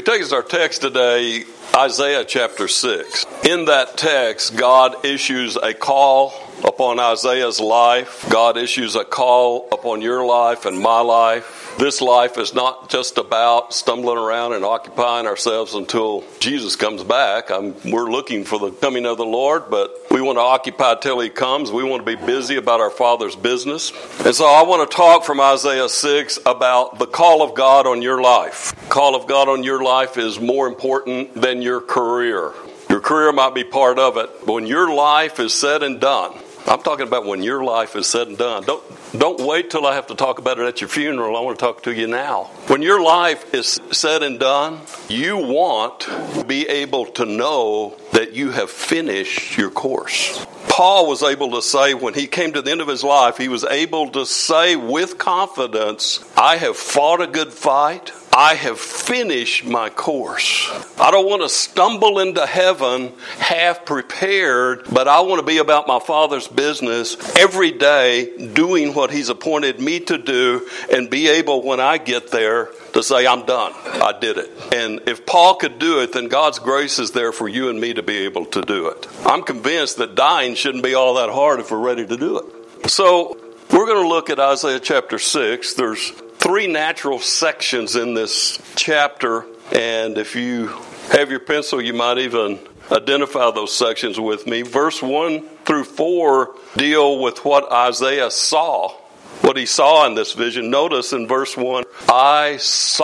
We take as our text today Isaiah chapter 6. In that text, God issues a call upon Isaiah's life. God issues a call upon your life and my life. This life is not just about stumbling around and occupying ourselves until Jesus comes back. We're looking for the coming of the Lord, but we want to occupy till He comes. We want to be busy about our Father's business. And so I want to talk from Isaiah 6 about the call of God on your life. The call of God on your life is more important than your career. Your career might be part of it, but when your life is said and done, I'm talking about when your life is said and done. Don't wait till I have to talk about it at your funeral. I want to talk to you now. When your life is said and done, you want to be able to know that you have finished your course. Paul was able to say when he came to the end of his life, he was able to say with confidence, I have fought a good fight. I have finished my course. I don't want to stumble into heaven half prepared, but I want to be about my Father's business every day, doing what He's appointed me to do, and be able when I get there to say, I'm done. I did it. And if Paul could do it, then God's grace is there for you and me to be able to do it. I'm convinced that dying shouldn't be all that hard if we're ready to do it. So we're going to look at Isaiah chapter 6. There's 3 natural sections in this chapter, and if you have your pencil, you might even identify those sections with me. Verse 1 through 4 deal with what Isaiah saw, what he saw in this vision. Notice in verse 1, I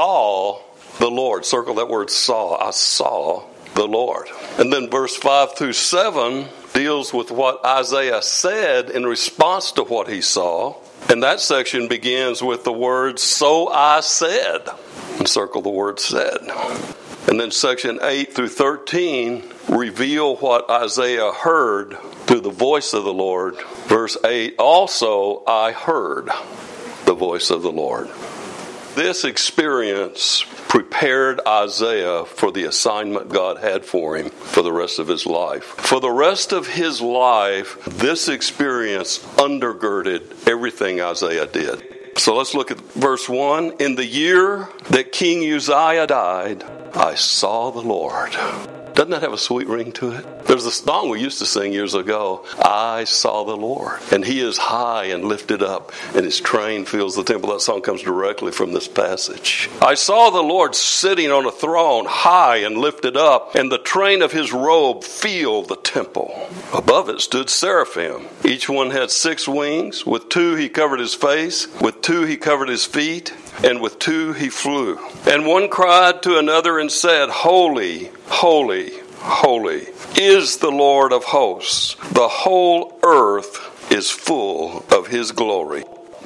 saw the Lord. Circle that word saw. I saw the Lord. And then verse 5 through 7 deals with what Isaiah said in response to what he saw. And that section begins with the words, so I said. And circle the word said. And then section 8 through 13 reveal what Isaiah heard through the voice of the Lord. Verse 8, also I heard the voice of the Lord. This experience prepared Isaiah for the assignment God had for him for the rest of his life. For the rest of his life, this experience undergirded everything Isaiah did. So let's look at verse 1. In the year that King Uzziah died, I saw the Lord. Doesn't that have a sweet ring to it? There's a song we used to sing years ago, I saw the Lord, and He is high and lifted up, and His train fills the temple. That song comes directly from this passage. I saw the Lord sitting on a throne, high and lifted up, and the train of His robe filled the temple. Above it stood seraphim. Each one had 6 wings. With 2 He covered His face, with 2 He covered His feet, and with 2 He flew. And one cried to another and said, Holy, holy, holy is the Lord of hosts. The whole earth is full of His glory.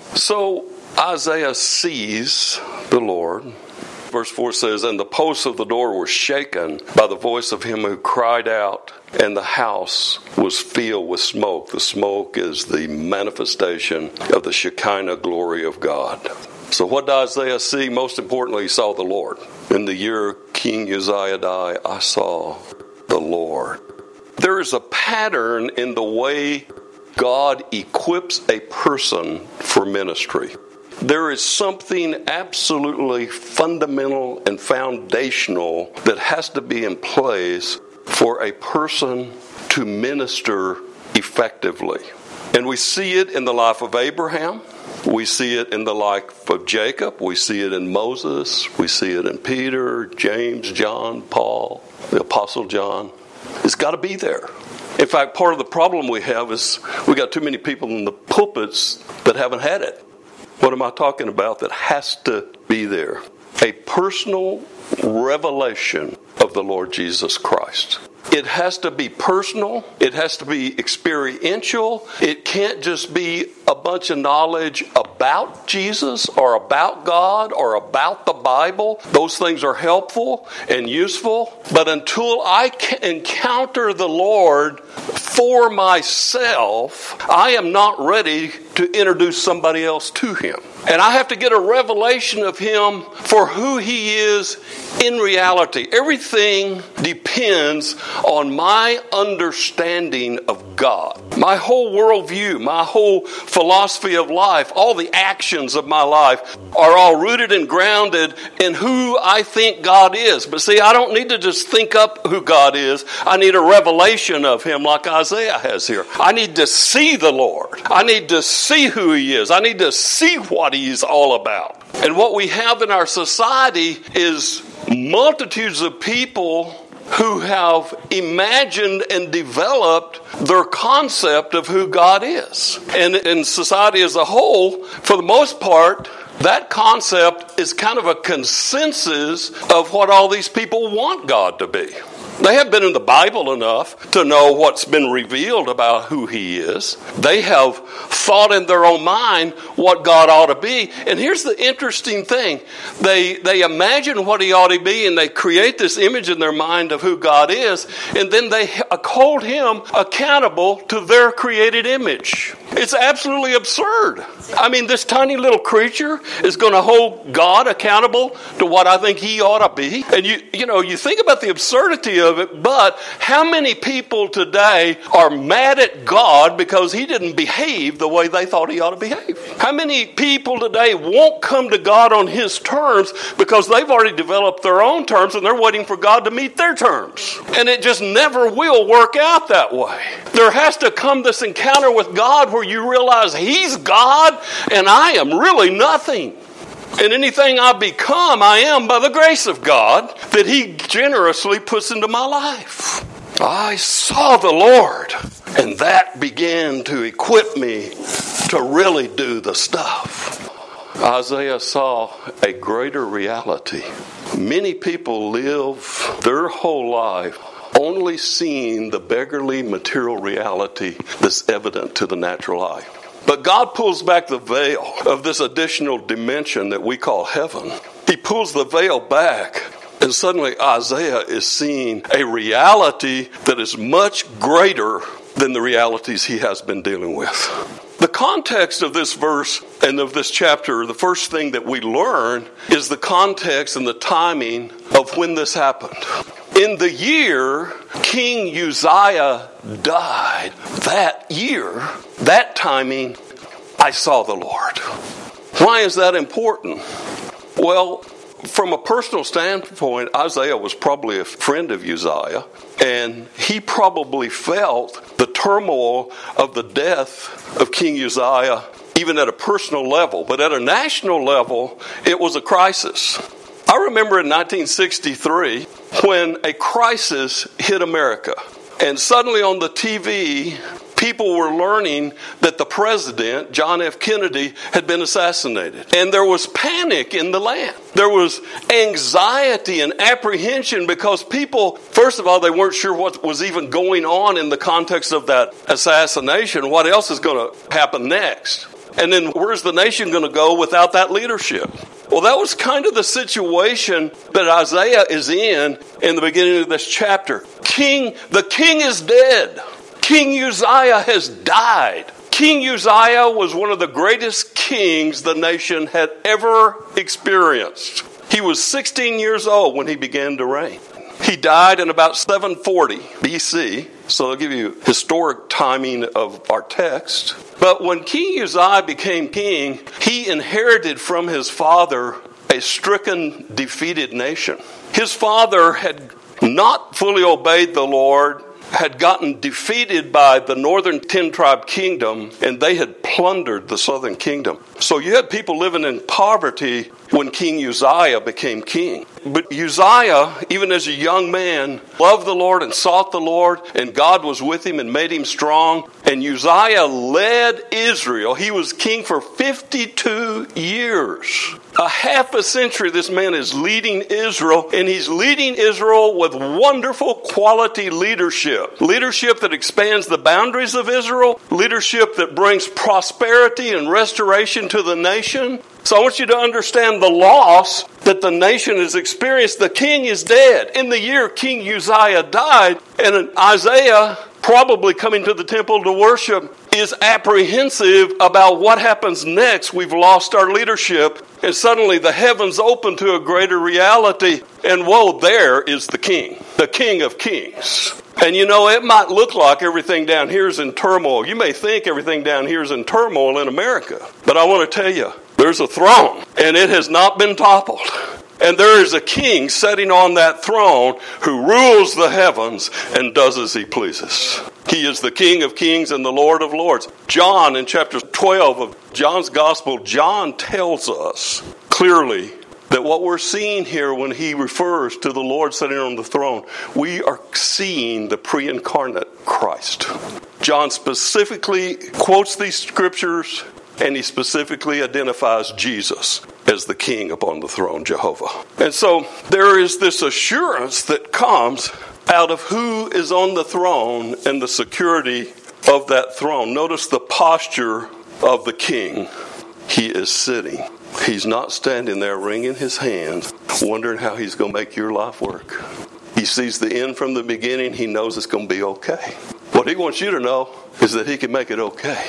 So Isaiah sees the Lord. Verse 4 says, and the posts of the door were shaken by the voice of him who cried out, and the house was filled with smoke. The smoke is the manifestation of the Shekinah glory of God. So what did Isaiah see? Most importantly, he saw the Lord. In the year King Uzziah died, I saw the Lord. There is a pattern in the way God equips a person for ministry. There is something absolutely fundamental and foundational that has to be in place for a person to minister effectively. And we see it in the life of Abraham. We see it in the life of Jacob. We see it in Moses. We see it in Peter, James, John, Paul, the Apostle John. It's got to be there. In fact, part of the problem we have is we got too many people in the pulpits that haven't had it. What am I talking about that has to be there? A personal revelation of the Lord Jesus Christ. It has to be personal. It has to be experiential. It can't just be a bunch of knowledge about Jesus or about God or about the Bible. Those things are helpful and useful. But until I can encounter the Lord for myself, I am not ready to introduce somebody else to Him. And I have to get a revelation of Him for who He is in reality. Everything everything depends on my understanding of God. My whole worldview, my whole philosophy of life, all the actions of my life are all rooted and grounded in who I think God is. But see, I don't need to just think up who God is. I need a revelation of Him like Isaiah has here. I need to see the Lord. I need to see who He is. I need to see what He's all about. And what we have in our society is multitudes of people who have imagined and developed their concept of who God is. And in society as a whole, for the most part, that concept is kind of a consensus of what all these people want God to be. They have been in the Bible enough to know what's been revealed about who He is. They have thought in their own mind what God ought to be. And here's the interesting thing. They imagine what He ought to be, and they create this image in their mind of who God is, and then they hold Him accountable to their created image. It's absolutely absurd. I mean, this tiny little creature is going to hold God accountable to what I think He ought to be. And you think about the absurdity of it, but how many people today are mad at God because He didn't behave the way they thought He ought to behave? How many people today won't come to God on His terms because they've already developed their own terms and they're waiting for God to meet their terms? And it just never will work out that way. There has to come this encounter with God where you realize He's God and I am really nothing. And anything I become, I am by the grace of God that He generously puts into my life. I saw the Lord, and that began to equip me to really do the stuff. Isaiah saw a greater reality. Many people live their whole life only seeing the beggarly material reality that's evident to the natural eye. But God pulls back the veil of this additional dimension that we call heaven. He pulls the veil back, and suddenly Isaiah is seeing a reality that is much greater than the realities he has been dealing with. The context of this verse and of this chapter, the first thing that we learn is the context and the timing of when this happened. In the year King Uzziah died, that year, that timing, I saw the Lord. Why is that important? Well, from a personal standpoint, Isaiah was probably a friend of Uzziah, and he probably felt the turmoil of the death of King Uzziah, even at a personal level. But at a national level, it was a crisis. I remember in 1963 when a crisis hit America, and suddenly on the TV, people were learning that the president, John F. Kennedy, had been assassinated. And there was panic in the land. There was anxiety and apprehension because people, first of all, they weren't sure what was even going on in the context of that assassination. What else is going to happen next? And then where's the nation going to go without that leadership? Well, that was kind of the situation that Isaiah is in the beginning of this chapter. The king is dead. King Uzziah has died. King Uzziah was one of the greatest kings the nation had ever experienced. He was 16 years old when he began to reign. He died in about 740 BC, so I'll give you historic timing of our text. But when King Uzziah became king, he inherited from his father a stricken, defeated nation. His father had not fully obeyed the Lord, had gotten defeated by the northern 10-tribe kingdom, and they had plundered the southern kingdom. So you had people living in poverty when King Uzziah became king. But Uzziah, even as a young man, loved the Lord and sought the Lord, and God was with him and made him strong. And Uzziah led Israel. He was king for 52 years. A half a century this man is leading Israel, and he's leading Israel with wonderful quality leadership. Leadership that expands the boundaries of Israel. Leadership that brings prosperity and restoration to the nation. So I want you to understand the loss that the nation has experienced. The king is dead. In the year King Uzziah died, and Isaiah, probably coming to the temple to worship, is apprehensive about what happens next. We've lost our leadership, and suddenly the heavens open to a greater reality, and whoa, there is the King of Kings. And you know, it might look like everything down here is in turmoil. You may think everything down here is in turmoil in America, but I want to tell you, there's a throne, and it has not been toppled. And there is a king sitting on that throne who rules the heavens and does as he pleases. He is the King of Kings and the Lord of Lords. John, in chapter 12 of John's Gospel, John tells us clearly that what we're seeing here when he refers to the Lord sitting on the throne, we are seeing the pre-incarnate Christ. John specifically quotes these scriptures, and he specifically identifies Jesus as the King upon the throne, Jehovah. And so there is this assurance that comes out of who is on the throne and the security of that throne. Notice the posture of the king. He is sitting. He's not standing there wringing his hands, wondering how he's going to make your life work. He sees the end from the beginning. He knows it's going to be okay. What he wants you to know is that he can make it okay.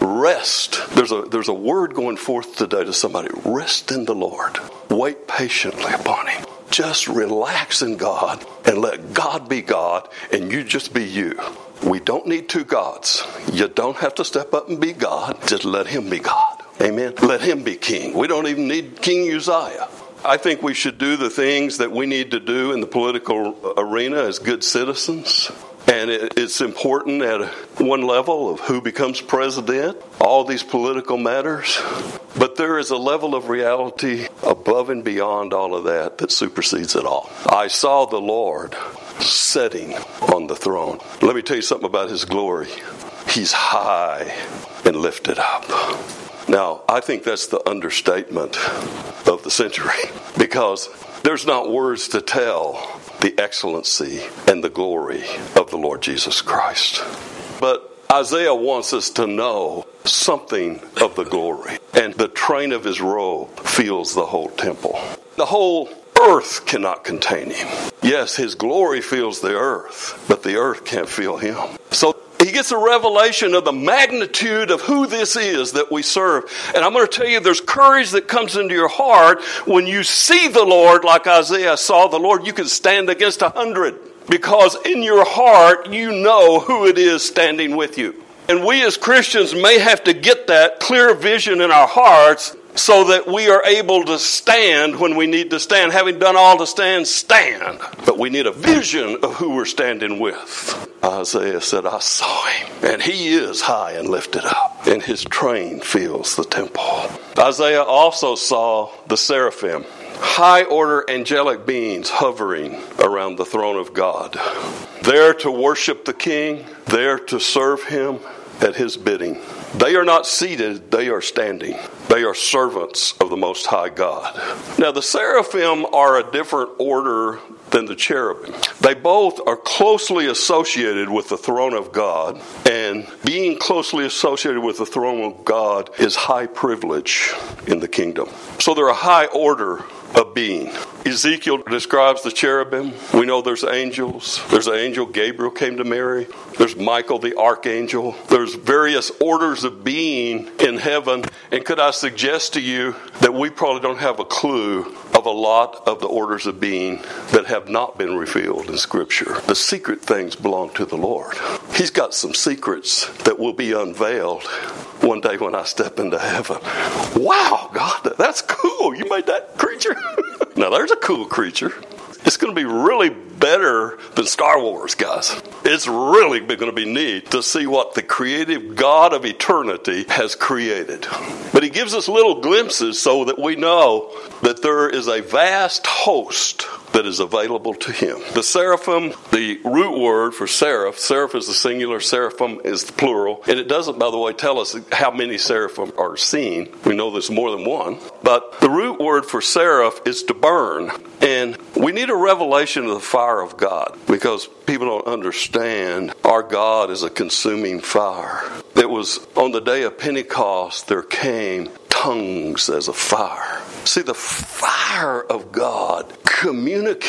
Rest. There's a word going forth today to somebody. Rest in the Lord. Wait patiently upon him. Just relax in God and let God be God and you just be you. We don't need two gods. You don't have to step up and be God. Just let him be God. Amen. Let him be king. We don't even need King Uzziah. I think we should do the things that we need to do in the political arena as good citizens. And it's important at one level of who becomes president, all these political matters. But there is a level of reality above and beyond all of that supersedes it all. I saw the Lord sitting on the throne. Let me tell you something about his glory. He's high and lifted up. Now, I think that's the understatement of the century, because there's not words to tell the excellency and the glory of the Lord Jesus Christ. But Isaiah wants us to know something of the glory, and the train of his robe fills the whole temple. The whole earth cannot contain him. Yes, his glory fills the earth, but the earth can't feel him. So he gets a revelation of the magnitude of who this is that we serve. And I'm going to tell you, there's courage that comes into your heart when you see the Lord like Isaiah saw the Lord. You can stand against 100 because in your heart you know who it is standing with you. And we as Christians may have to get that clear vision in our hearts so that we are able to stand when we need to stand. Having done all to stand, stand. But we need a vision of who we're standing with. Isaiah said, I saw him, and he is high and lifted up, and his train fills the temple. Isaiah also saw the seraphim, high order angelic beings hovering around the throne of God, there to worship the King, there to serve him at his bidding. They are not seated, they are standing. They are servants of the Most High God. Now, the seraphim are a different order than the cherubim. They both are closely associated with the throne of God, and being closely associated with the throne of God is high privilege in the kingdom. So they're a high order of being. Ezekiel describes the cherubim. We know there's angels. There's an angel, Gabriel, came to Mary. There's Michael, the archangel. There's various orders of being in heaven. And could I suggest to you that we probably don't have a clue of a lot of the orders of being that have not been revealed in Scripture. The secret things belong to the Lord. He's got some secrets that will be unveiled one day when I step into heaven. Wow, God, that's cool. You made that creature? Now, there's a cool creature. It's going to be really better than Star Wars, guys. It's really going to be neat to see what the creative God of eternity has created. But he gives us little glimpses so that we know that there is a vast host that is available to him. The seraphim, the root word for seraph is the singular, seraphim is the plural. And it doesn't, by the way, tell us how many seraphim are seen. We know there's more than one. But the root word for seraph is to burn. And we need a revelation of the fire of God, because people don't understand our God is a consuming fire. It was on the day of Pentecost, there came tongues as a fire. See, the fire of God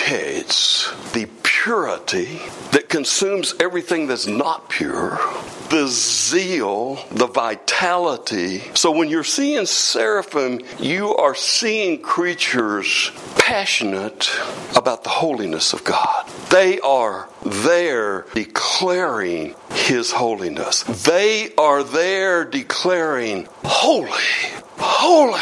communicates the purity that consumes everything that's not pure, the zeal, the vitality. So when you're seeing seraphim, you are seeing creatures passionate about the holiness of God. They are there declaring His holiness. They are there declaring, holy, holy,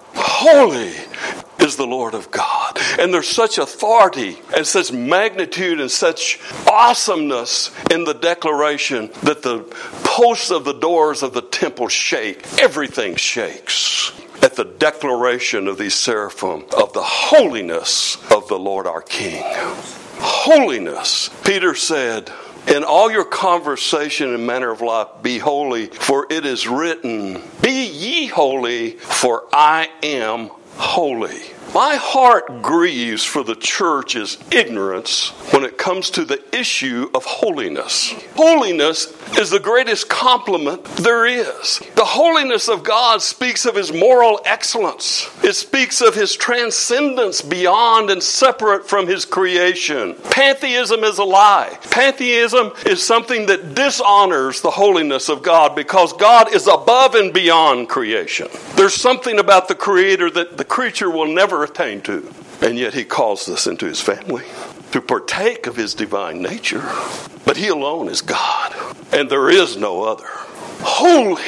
holy is the Lord of God. And there's such authority and such magnitude and such awesomeness in the declaration that the posts of the doors of the temple shake. Everything shakes at the declaration of these seraphim of the holiness of the Lord our King. Holiness. Peter said, in all your conversation and manner of life, be holy, for it is written, be ye holy, for I am holy. My heart grieves for the church's ignorance when it comes to the issue of holiness. Holiness is the greatest compliment there is. The holiness of God speaks of His moral excellence. It speaks of His transcendence beyond and separate from His creation. Pantheism is a lie. Pantheism is something that dishonors the holiness of God because God is above and beyond creation. There's something about the Creator that the creature will never attain to. And yet He calls us into His family to partake of His divine nature. But He alone is God. And there is no other. Holy,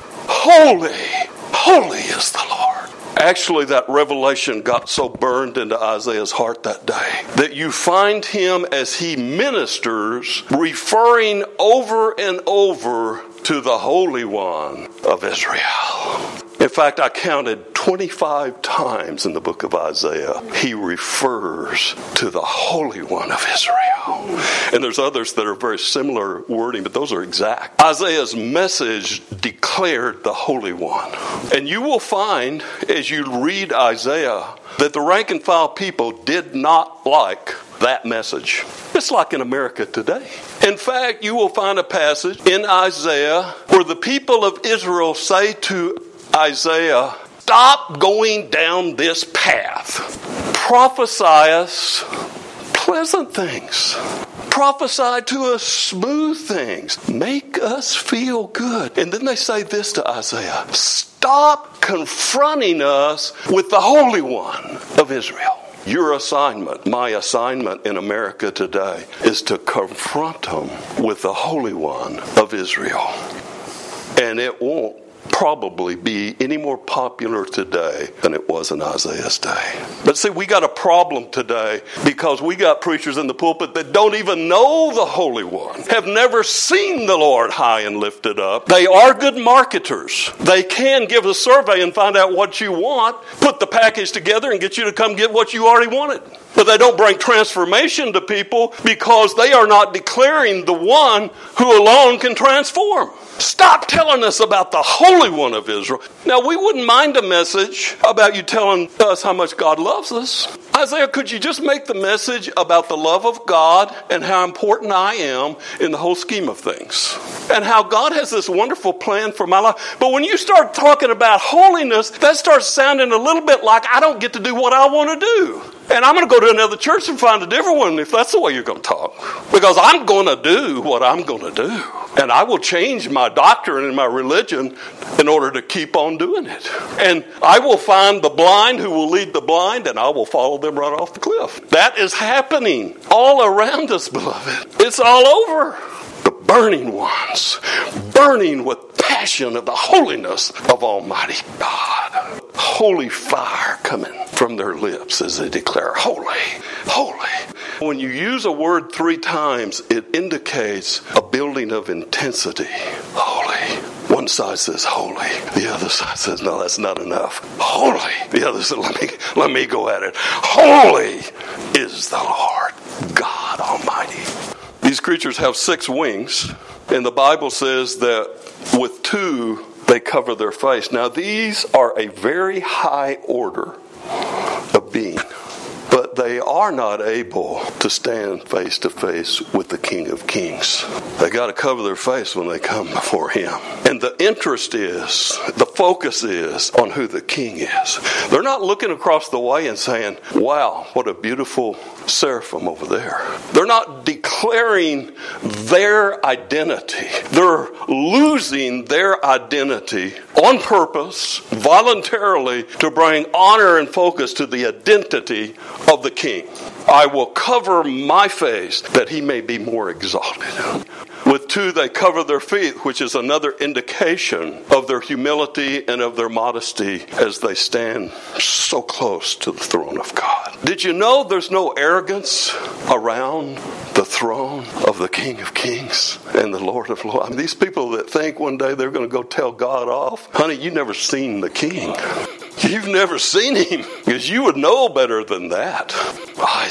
holy, holy is the Lord. Actually, that revelation got so burned into Isaiah's heart that day that you find him as he ministers referring over and over to the Holy One of Israel. In fact, I counted 25 times in the book of Isaiah, he refers to the Holy One of Israel. And there's others that are very similar wording, but those are exact. Isaiah's message declared the Holy One. And you will find, as you read Isaiah, that the rank and file people did not like that message. It's like in America today. In fact, you will find a passage in Isaiah where the people of Israel say to Isaiah, stop going down this path. Prophesy us pleasant things. Prophesy to us smooth things. Make us feel good. And then they say this to Isaiah, stop confronting us with the Holy One of Israel. Your assignment, my assignment in America today, is to confront them with the Holy One of Israel. And it won't probably be any more popular today than it was in Isaiah's day. But see, we got a problem today because we got preachers in the pulpit that don't even know the Holy One, have never seen the Lord high and lifted up. They are good marketers. They can give a survey and find out what you want, put the package together and get you to come get what you already wanted. But they don't bring transformation to people because they are not declaring the one who alone can transform. Stop telling us about the Holy One of Israel. Now, we wouldn't mind a message about you telling us how much God loves us. Isaiah, could you just make the message about the love of God and how important I am in the whole scheme of things? And how God has this wonderful plan for my life. But when you start talking about holiness, that starts sounding a little bit like I don't get to do what I want to do. And I'm going to go to another church and find a different one if that's the way you're going to talk. Because I'm going to do what I'm going to do. And I will change my doctrine and my religion in order to keep on doing it. And I will find the blind who will lead the blind, and I will follow them right off the cliff. That is happening all around us, beloved. It's all over. The burning ones, burning with passion of the holiness of Almighty God. Holy fire coming from their lips as they declare, holy, holy. When you use a word 3 times, it indicates a building of intensity. Holy. One side says holy. The other side says, no, that's not enough. Holy. The other says, let me go at it. Holy is the Lord God Almighty. These creatures have 6 wings, and the Bible says that with 2, they cover their face. Now, these are a very high order of being, but they are not able to stand face to face with the King of Kings. They got to cover their face when they come before him. And the focus is on who the King is. They're not looking across the way and saying, wow, what a beautiful seraphim over there. They're not declaring their identity. They're losing their identity on purpose, voluntarily, to bring honor and focus to the identity of the King. I will cover my face that he may be more exalted. With two, they cover their feet, which is another indication of their humility and of their modesty as they stand so close to the throne of God. Did you know there's no arrogance around the throne of the King of Kings and the Lord of Lords? I mean, these people that think one day they're going to go tell God off, honey, you've never seen the King. You've never seen him, because you would know better than that. I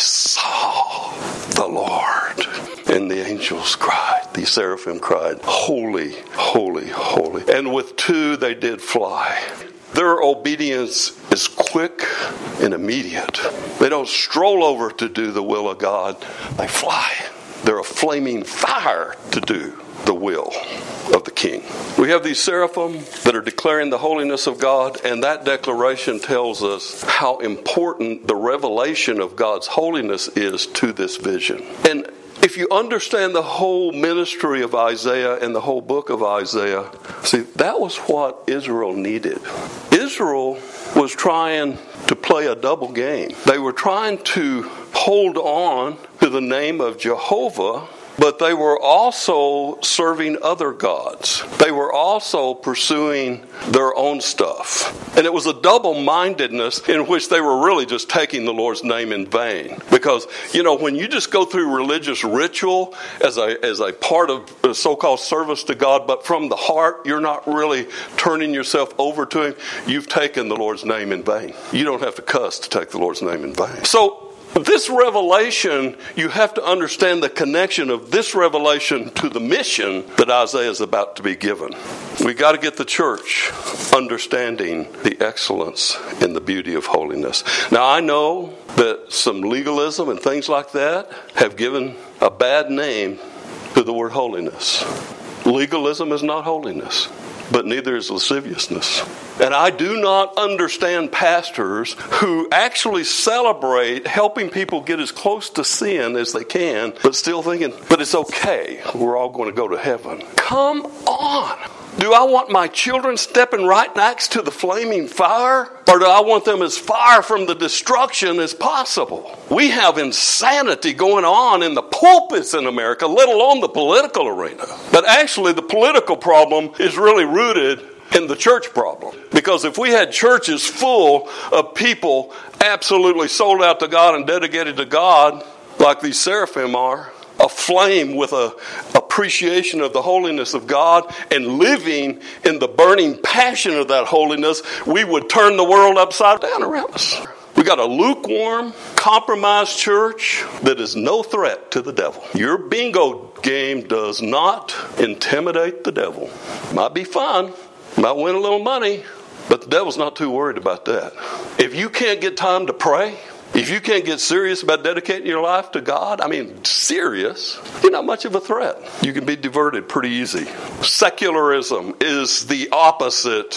saw the Lord. And the angels cried, the seraphim cried, holy, holy, holy. And with two they did fly. Their obedience is quick and immediate. They don't stroll over to do the will of God. They fly. They're a flaming fire to do the will of the King. We have these seraphim that are declaring the holiness of God, and that declaration tells us how important the revelation of God's holiness is to this vision. And if you understand the whole ministry of Isaiah and the whole book of Isaiah, see, that was what Israel needed. Israel was trying to play a double game. They were trying to hold on to the name of Jehovah, but they were also serving other gods. They were also pursuing their own stuff. And it was a double-mindedness in which they were really just taking the Lord's name in vain. Because, when you just go through religious ritual as a part of the so-called service to God, but from the heart, you're not really turning yourself over to him, you've taken the Lord's name in vain. You don't have to cuss to take the Lord's name in vain. So, this revelation, you have to understand the connection of this revelation to the mission that Isaiah is about to be given. We got to get the church understanding the excellence and the beauty of holiness. Now, I know that some legalism and things like that have given a bad name to the word holiness. Legalism is not holiness, but neither is lasciviousness. And I do not understand pastors who actually celebrate helping people get as close to sin as they can, but still thinking, but it's okay, we're all going to go to heaven. Come on! Do I want my children stepping right next to the flaming fire? Or do I want them as far from the destruction as possible? We have insanity going on in the pulpits in America, let alone the political arena. But actually the political problem is really rooted in the church problem. Because if we had churches full of people absolutely sold out to God and dedicated to God, like these seraphim are, aflame with an appreciation of the holiness of God and living in the burning passion of that holiness, we would turn the world upside down around us. We got a lukewarm, compromised church that is no threat to the devil. Your bingo game does not intimidate the devil. Might be fun, might win a little money, but the devil's not too worried about that. If you can't get time to pray, if you can't get serious about dedicating your life to God, serious, you're not much of a threat. You can be diverted pretty easy. Secularism is the opposite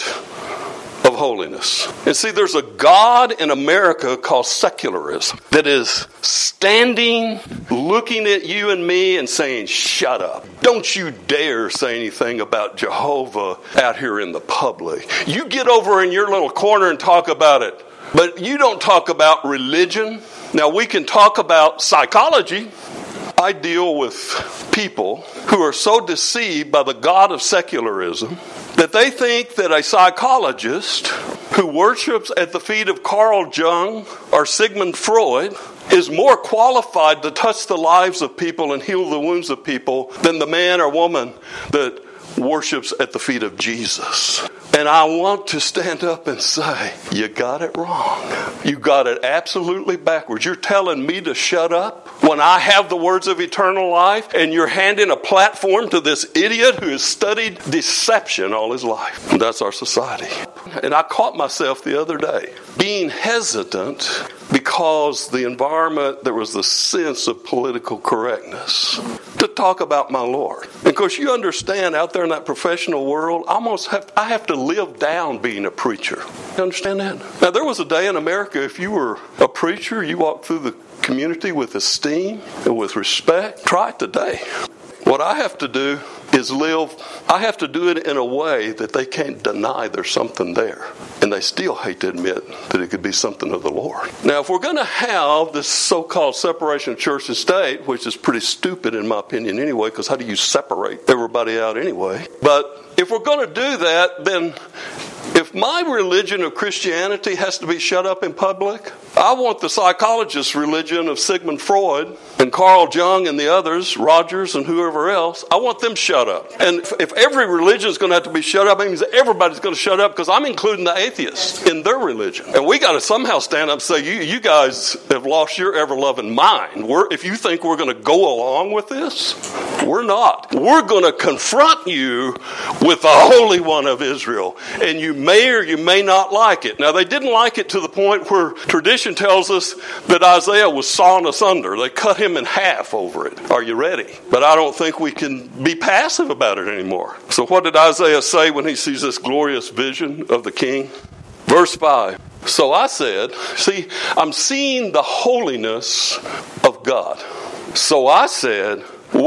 of holiness. And see, there's a God in America called secularism that is standing, looking at you and me and saying, shut up. Don't you dare say anything about Jehovah out here in the public. You get over in your little corner and talk about it. But you don't talk about religion. Now, we can talk about psychology. I deal with people who are so deceived by the God of secularism that they think that a psychologist who worships at the feet of Carl Jung or Sigmund Freud is more qualified to touch the lives of people and heal the wounds of people than the man or woman that worships at the feet of Jesus. And I want to stand up and say, you got it wrong. You got it absolutely backwards. You're telling me to shut up when I have the words of eternal life, and you're handing a platform to this idiot who has studied deception all his life. And that's our society. and I caught myself the other day being hesitant because the environment, there was the sense of political correctness to talk about my Lord. And of course, you understand out there in that professional world, I have to live down being a preacher. You understand that? Now, there was a day in America, if you were a preacher, you walked through the community with esteem and with respect. Try it today. What I have to do is I have to do it in a way that they can't deny there's something there. And they still hate to admit that it could be something of the Lord. Now, if we're going to have this so-called separation of church and state, which is pretty stupid in my opinion anyway, because how do you separate everybody out anyway? But if we're going to do that, then if my religion of Christianity has to be shut up in public, I want the psychologist's religion of Sigmund Freud and Carl Jung and the others, Rogers and whoever else, I want them shut up. And if every religion is going to have to be shut up, it means everybody's going to shut up, because I'm including the atheists in their religion. And we got to somehow stand up and say, you guys have lost your ever-loving mind. If you think we're going to go along with this, we're not. We're going to confront you with the Holy One of Israel. And you may or you may not like it. Now, they didn't like it to the point where tradition tells us that Isaiah was sawn asunder. They cut him in half over it. Are you ready? But I don't think we can be passive about it anymore. So what did Isaiah say when he sees this glorious vision of the king? Verse 5. So I said, see, I'm seeing the holiness of God. So I said,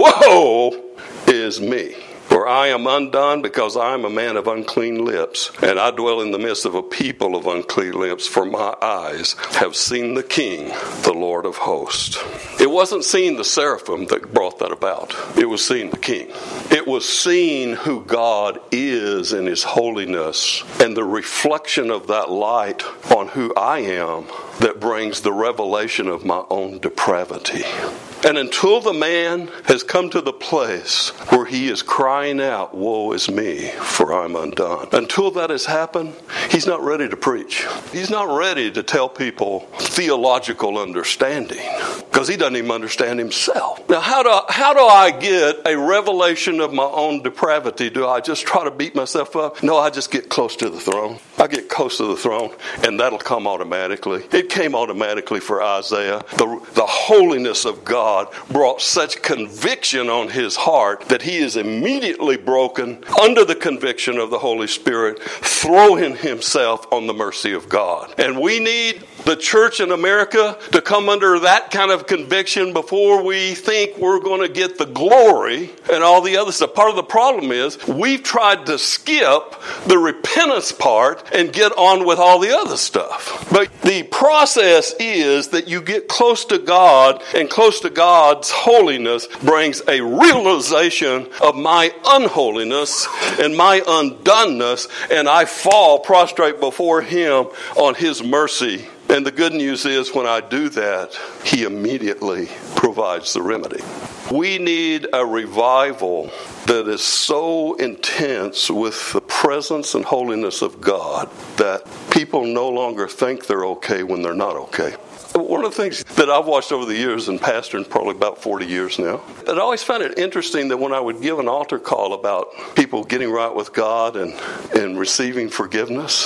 woe is me. For I am undone, because I am a man of unclean lips, and I dwell in the midst of a people of unclean lips, for my eyes have seen the King, the Lord of hosts. It wasn't seeing the seraphim that brought that about. It was seeing the King. It was seeing who God is in His holiness, and the reflection of that light on who I am that brings the revelation of my own depravity. And until the man has come to the place where he is crying out, woe is me, for I'm undone. Until that has happened, he's not ready to preach. He's not ready to tell people theological understanding, because he doesn't even understand himself. Now, how do I get a revelation of my own depravity? Do I just try to beat myself up? No, I just get close to the throne. I get close to the throne, and that'll come automatically. It came automatically for Isaiah. The holiness of God brought such conviction on his heart that he is immediately broken under the conviction of the Holy Spirit, throwing himself on the mercy of God. And we need the church in America to come under that kind of conviction before we think we're going to get the glory and all the other stuff. Part of the problem is we've tried to skip the repentance part and get on with all the other stuff. But the process is that you get close to God, and close to God's holiness brings a realization of my unholiness and my undoneness, and I fall prostrate before Him on His mercy. And the good news is, when I do that, He immediately provides the remedy. We need a revival that is so intense with the presence and holiness of God that people no longer think they're okay when they're not okay. One of the things that I've watched over the years, and pastoring probably about 40 years now, I always found it interesting that when I would give an altar call about people getting right with God and receiving forgiveness,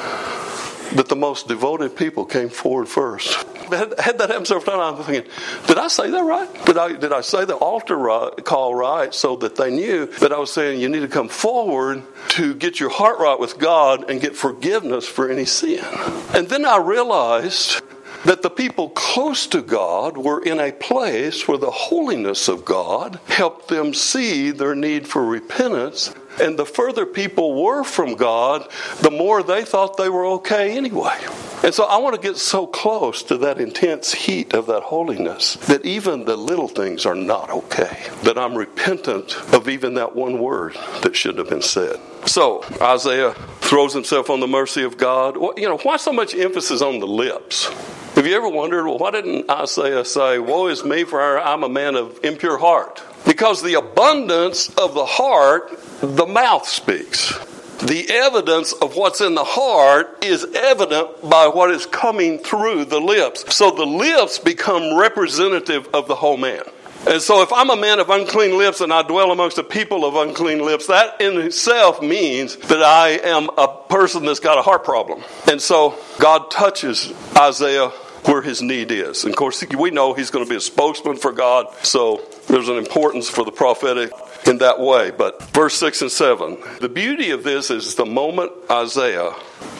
that the most devoted people came forward first. Had that happen several times, I'm thinking, did I say that right? Did I say the altar call right, so that they knew that I was saying you need to come forward to get your heart right with God and get forgiveness for any sin? And then I realized that the people close to God were in a place where the holiness of God helped them see their need for repentance. And the further people were from God, the more they thought they were okay anyway. And so I want to get so close to that intense heat of that holiness that even the little things are not okay. That I'm repentant of even that one word that shouldn't have been said. So Isaiah throws himself on the mercy of God. Why so much emphasis on the lips? Have you ever wondered, why didn't Isaiah say, woe is me, for I'm a man of impure heart? Because the abundance of the heart, the mouth speaks. The evidence of what's in the heart is evident by what is coming through the lips. So the lips become representative of the whole man. And so if I'm a man of unclean lips and I dwell amongst a people of unclean lips, that in itself means that I am a person that's got a heart problem. And so God touches Isaiah where his need is. And of course, we know he's going to be a spokesman for God, so there's an importance for the prophetic in that way. But verse 6 and 7, the beauty of this is the moment Isaiah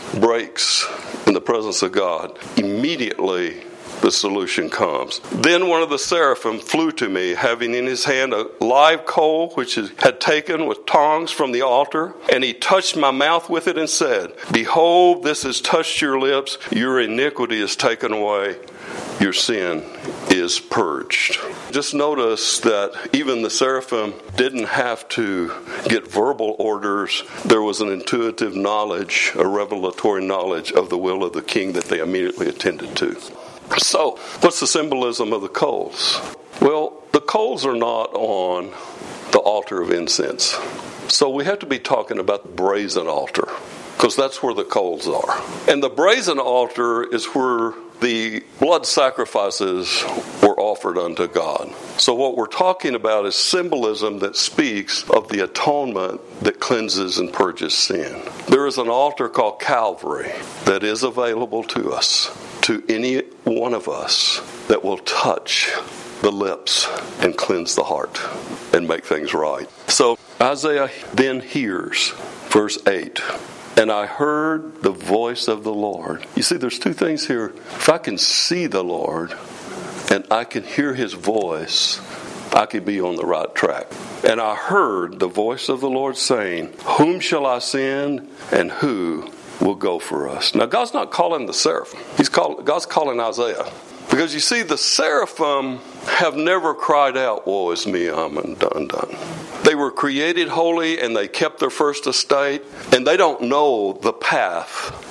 breaks in the presence of God, immediately the solution comes. Then one of the seraphim flew to me, having in his hand a live coal which he had taken with tongs from the altar, and he touched my mouth with it and said, Behold, this has touched your lips, your iniquity is taken away, your sin is purged. Just notice that even the seraphim didn't have to get verbal orders. There was an intuitive knowledge, a revelatory knowledge of the will of the king that they immediately attended to. So, what's the symbolism of the coals? Well, the coals are not on the altar of incense. So we have to be talking about the brazen altar, because that's where the coals are. And the brazen altar is where the blood sacrifices were offered unto God. So what we're talking about is symbolism that speaks of the atonement that cleanses and purges sin. There is an altar called Calvary that is available to us, to any one of us, that will touch the lips and cleanse the heart and make things right. So Isaiah then hears, verse 8, and I heard the voice of the Lord. You see, there's two things here. If I can see the Lord and I can hear his voice, I could be on the right track. And I heard the voice of the Lord saying, Whom shall I send, and who will go for us? Now, God's not calling the seraphim. God's calling Isaiah. Because you see, the seraphim have never cried out, Woe is me, I'm undone. They were created holy and they kept their first estate, and they don't know the path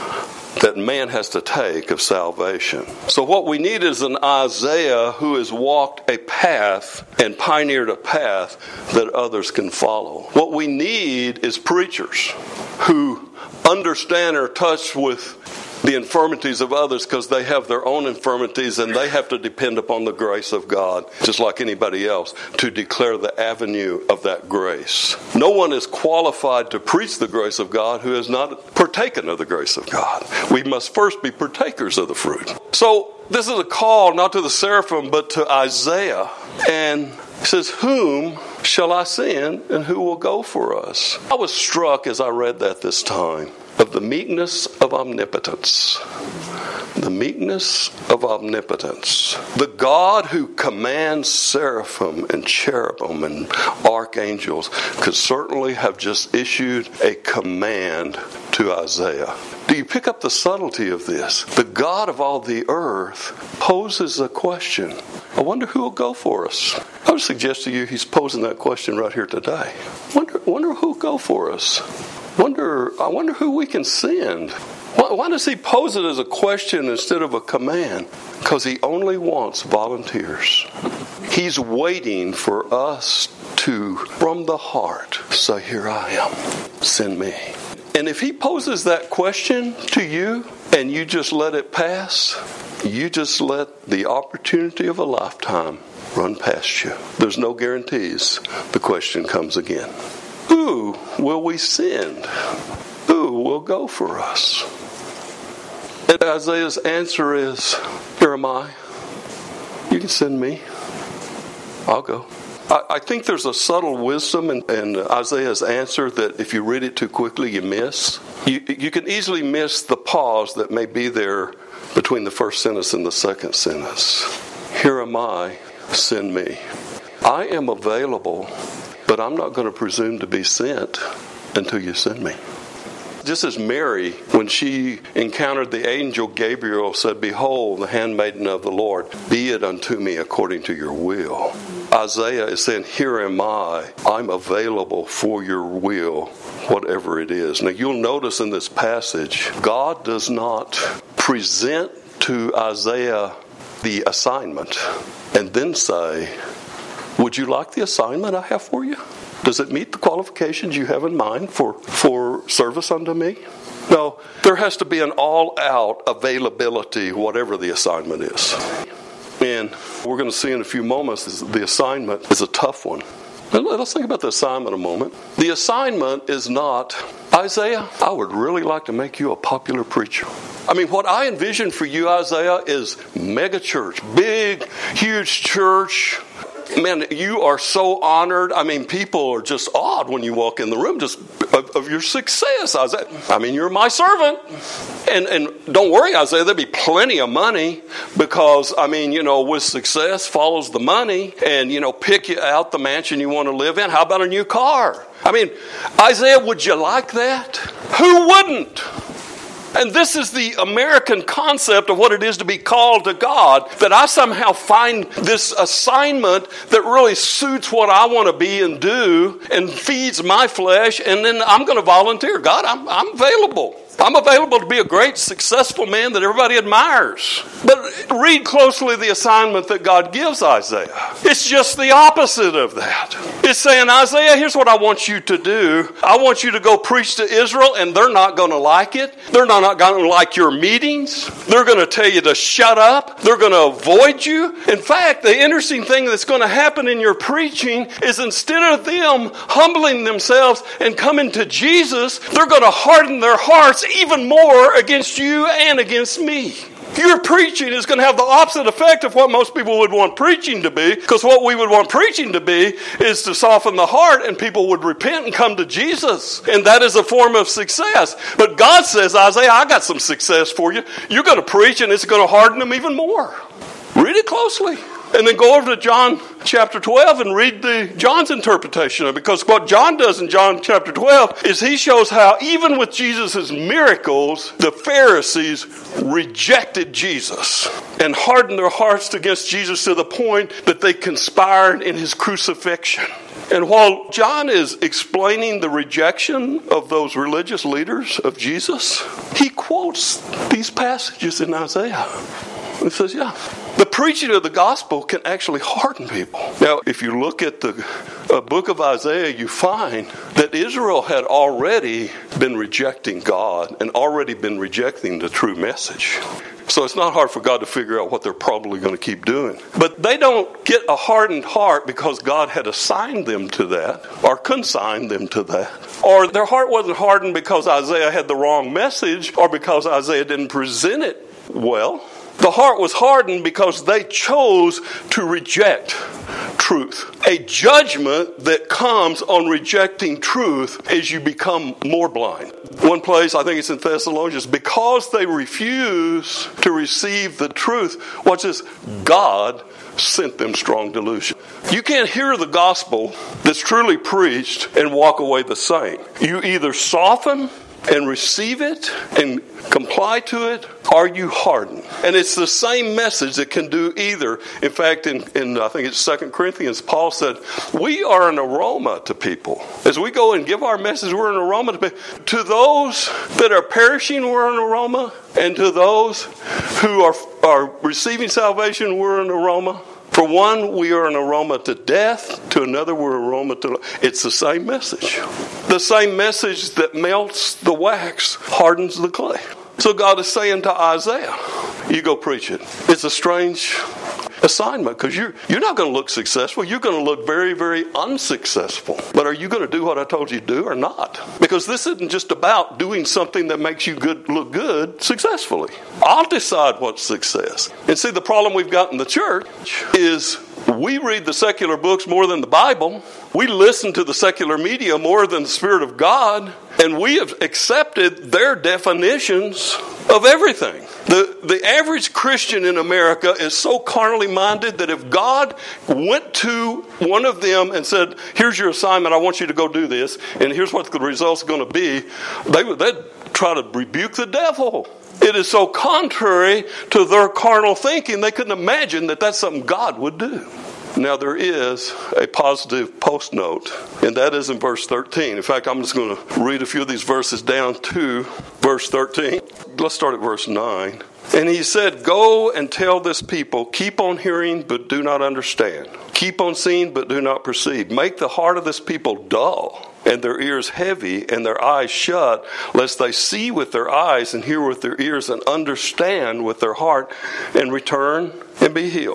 that man has to take of salvation. So what we need is an Isaiah who has walked a path and pioneered a path that others can follow. What we need is preachers who understand or touch with the infirmities of others, because they have their own infirmities and they have to depend upon the grace of God, just like anybody else, to declare the avenue of that grace. No one is qualified to preach the grace of God who has not partaken of the grace of God. We must first be partakers of the fruit. So this is a call not to the seraphim but to Isaiah, and he says, Whom shall I send, and who will go for us? I was struck as I read that this time of the meekness of omnipotence. The meekness of omnipotence. The God who commands seraphim and cherubim and archangels could certainly have just issued a command to Isaiah. Do you pick up the subtlety of this? The God of all the earth poses a question. I wonder who will go for us. I would suggest to you he's posing that question right here today. Wonder who will go for us. I wonder who we can send. Why does he pose it as a question instead of a command? Because he only wants volunteers. He's waiting for us to, from the heart, say, Here I am, send me. And if he poses that question to you and you just let it pass, you just let the opportunity of a lifetime run past you. There's no guarantees. The question comes again. Who will we send? Who will go for us? And Isaiah's answer is, Here am I. You can send me. I'll go. I think there's a subtle wisdom in Isaiah's answer that if you read it too quickly, you miss. You can easily miss the pause that may be there between the first sentence and the second sentence. Here am I, send me. I am available, but I'm not going to presume to be sent until you send me. Just as Mary, when she encountered the angel Gabriel, said, Behold, the handmaiden of the Lord, be it unto me according to your will. Isaiah is saying, Here am I. I'm available for your will, whatever it is. Now you'll notice in this passage, God does not present to Isaiah the assignment and then say, Would you like the assignment I have for you? Does it meet the qualifications you have in mind for service unto me? No, there has to be an all-out availability, whatever the assignment is. And we're going to see in a few moments the assignment is a tough one. And let's think about the assignment a moment. The assignment is not, Isaiah, I would really like to make you a popular preacher. I mean, what I envision for you, Isaiah, is mega church, big, huge church. Man, you are so honored. I mean, people are just awed when you walk in the room just of your success, Isaiah. I mean, you're my servant. And don't worry, Isaiah, there'll be plenty of money because, I mean, you know, with success follows the money and, you know, pick you out the mansion you want to live in. How about a new car? I mean, Isaiah, would you like that? Who wouldn't? And this is the American concept of what it is to be called to God, that I somehow find this assignment that really suits what I want to be and do and feeds my flesh, and then I'm going to volunteer. God, I'm available. I'm available to be a great, successful man that everybody admires. But read closely the assignment that God gives Isaiah. It's just the opposite of that. It's saying, Isaiah, here's what I want you to do. I want you to go preach to Israel, and they're not going to like it. They're not going to like your meetings. They're going to tell you to shut up. They're going to avoid you. In fact, the interesting thing that's going to happen in your preaching is instead of them humbling themselves and coming to Jesus, they're going to harden their hearts even more against you and against me. Your preaching is going to have the opposite effect of what most people would want preaching to be, because what we would want preaching to be is to soften the heart and people would repent and come to Jesus. And that is a form of success. But God says, Isaiah, I got some success for you. You're going to preach and it's going to harden them even more. Read it closely. And then go over to John chapter 12 and read John's interpretation of it. Because what John does in John chapter 12 is he shows how even with Jesus' miracles, the Pharisees rejected Jesus and hardened their hearts against Jesus to the point that they conspired in his crucifixion. And while John is explaining the rejection of those religious leaders of Jesus, he quotes these passages in Isaiah. He says, yeah, the preaching of the gospel can actually harden people. Now, if you look at the book of Isaiah, you find that Israel had already been rejecting God and already been rejecting the true message. So it's not hard for God to figure out what they're probably going to keep doing. But they don't get a hardened heart because God had assigned them to that or consigned them to that. Or their heart wasn't hardened because Isaiah had the wrong message or because Isaiah didn't present it well. The heart was hardened because they chose to reject truth. A judgment that comes on rejecting truth as you become more blind. One place, I think it's in Thessalonians, because they refuse to receive the truth, watch this, God sent them strong delusion. You can't hear the gospel that's truly preached and walk away the same. You either soften and receive it and comply to it, or you harden. And it's the same message that can do either. In fact, in I think it's 2 Corinthians, Paul said, we are an aroma to people. As we go and give our message, we're an aroma to people. To those that are perishing, we're an aroma. And to those who are receiving salvation, we're an aroma. For one, we are an aroma to death. To another, we're an aroma to life. It's the same message. The same message that melts the wax hardens the clay. So God is saying to Isaiah, you go preach it. It's a strange assignment because you're not going to look successful. You're going to look very, very unsuccessful. But are you going to do what I told you to do or not? Because this isn't just about doing something that makes you look good successfully. I'll decide what's success. And see, the problem we've got in the church is we read the secular books more than the Bible. We listen to the secular media more than the Spirit of God. And we have accepted their definitions of everything. The average Christian in America is so carnally minded that if God went to one of them and said, here's your assignment, I want you to go do this, and here's what the result's going to be, they'd try to rebuke the devil. It is so contrary to their carnal thinking, they couldn't imagine that that's something God would do. Now, there is a positive post note, and that is in verse 13. In fact, I'm just going to read a few of these verses down to verse 13. Let's start at verse 9. And he said, go and tell this people, keep on hearing, but do not understand. Keep on seeing, but do not perceive. Make the heart of this people dull, and their ears heavy, and their eyes shut, lest they see with their eyes and hear with their ears and understand with their heart and return and be healed.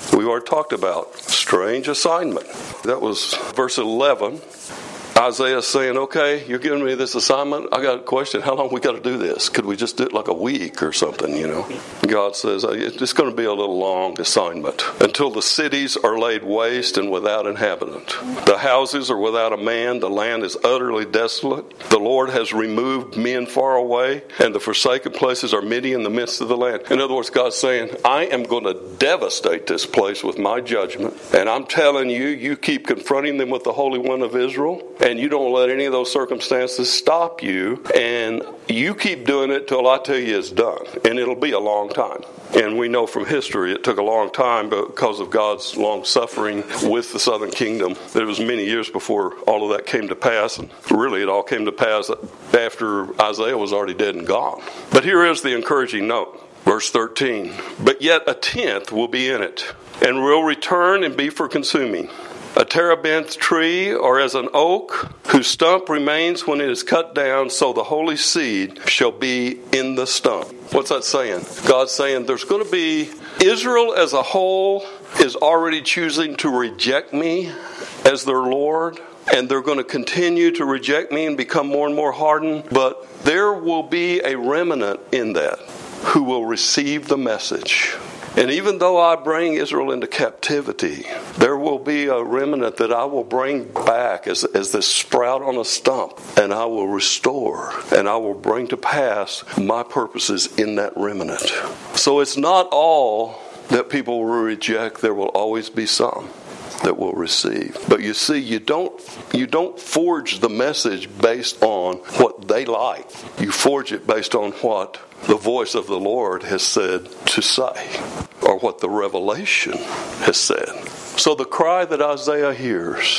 We already talked about strange assignment. That was verse 11. Isaiah saying, okay, you're giving me this assignment. I got a question. How long we got to do this? Could we just do it like a week or something, God says, it's going to be a little long assignment. Until the cities are laid waste and without inhabitant. The houses are without a man. The land is utterly desolate. The Lord has removed men far away, and the forsaken places are many in the midst of the land. In other words, God's saying, I am going to devastate this place with my judgment. And I'm telling you, you keep confronting them with the Holy One of Israel. And you don't let any of those circumstances stop you. And you keep doing it till I tell you it's done. And it'll be a long time. And we know from history it took a long time because of God's long suffering with the southern kingdom. It was many years before all of that came to pass. And really it all came to pass after Isaiah was already dead and gone. But here is the encouraging note. Verse 13. But yet a tenth will be in it, and will return and be for consuming. A terebinth tree, or as an oak, whose stump remains when it is cut down, so the holy seed shall be in the stump. What's that saying? God's saying there's going to be, Israel as a whole is already choosing to reject me as their Lord, and they're going to continue to reject me and become more and more hardened, but there will be a remnant in that who will receive the message. And even though I bring Israel into captivity, there will be a remnant that I will bring back as this sprout on a stump, and I will restore, and I will bring to pass my purposes in that remnant. So it's not all that people will reject. There will always be some that will receive. But you see, you don't forge the message based on what they like. You forge it based on what the voice of the Lord has said to say, or what the revelation has said. So the cry that Isaiah hears,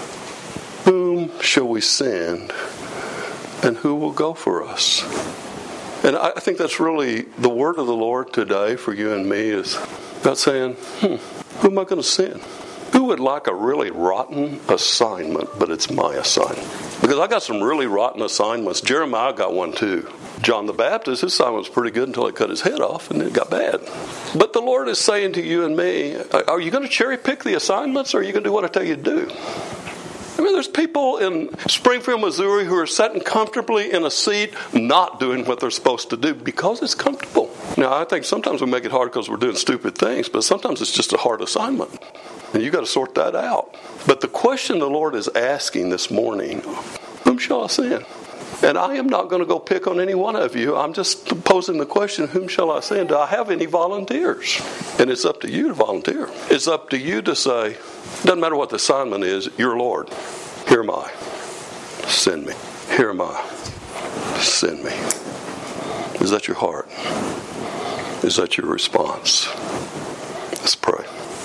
whom shall we send, and who will go for us? And I think that's really the word of the Lord today for you and me, is God saying, who am I going to send? Who would like a really rotten assignment, but it's my assignment? Because I got some really rotten assignments. Jeremiah got one too. John the Baptist, his assignment was pretty good until he cut his head off, and then it got bad. But the Lord is saying to you and me, are you going to cherry pick the assignments, or are you going to do what I tell you to do? I mean, there's people in Springfield, Missouri who are sitting comfortably in a seat not doing what they're supposed to do because it's comfortable. Now, I think sometimes we make it hard because we're doing stupid things, but sometimes it's just a hard assignment. And you've got to sort that out. But the question the Lord is asking this morning, whom shall I send? And I am not going to go pick on any one of you. I'm just posing the question, whom shall I send? Do I have any volunteers? And it's up to you to volunteer. It's up to you to say, doesn't matter what the assignment is, you're Lord. Here am I. Send me. Here am I. Send me. Is that your heart? Is that your response? Let's pray.